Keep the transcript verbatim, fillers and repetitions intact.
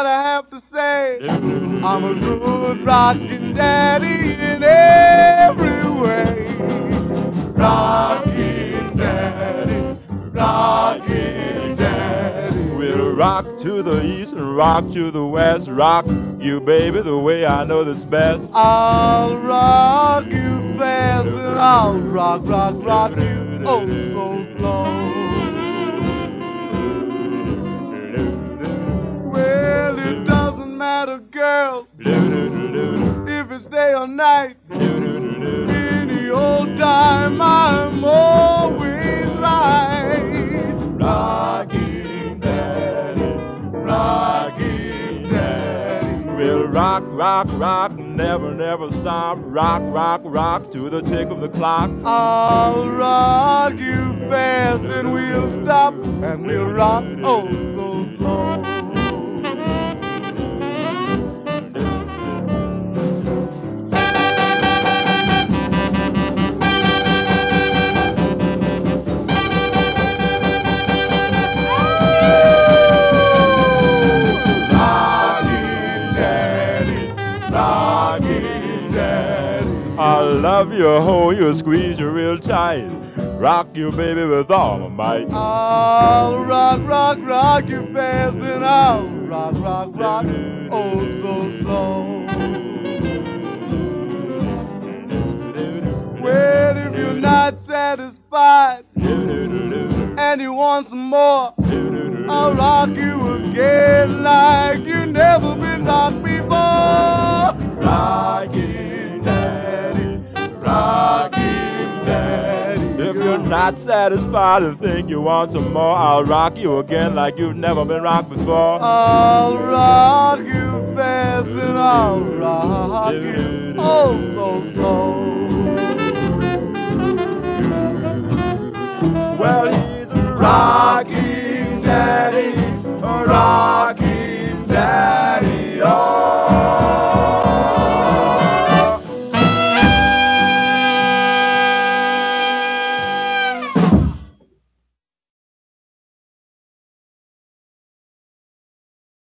I have to say. I'm a good rockin' daddy in every way. Rockin' daddy, rockin' daddy. We'll rock to the east and rock to the west. Rock you, baby, the way I know that's best. I'll rock you fast and I'll rock, rock, rock you oh so slow. Well, it doesn't matter, girls, if it's day or night. Any old time I'm always right. Rockin' daddy, rockin' daddy. We'll rock, rock, rock, never, never stop. Rock, rock, rock to the tick of the clock. I'll rock you fast and we'll stop and we'll rock oh so slow. I love you, hold you, squeeze you real tight. Rock you, baby, with all my might. I'll rock, rock, rock you fast and I'll rock, rock, rock oh so slow. Well, if you're not satisfied and you want some more, I'll rock you again like you never been rocked before. Rockin' daddy, rockin' daddy. If you're not satisfied and think you want some more, I'll rock you again like you've never been rocked before. I'll rock you fast and I'll rock you oh so slow. Well, he's a Rockin' daddy,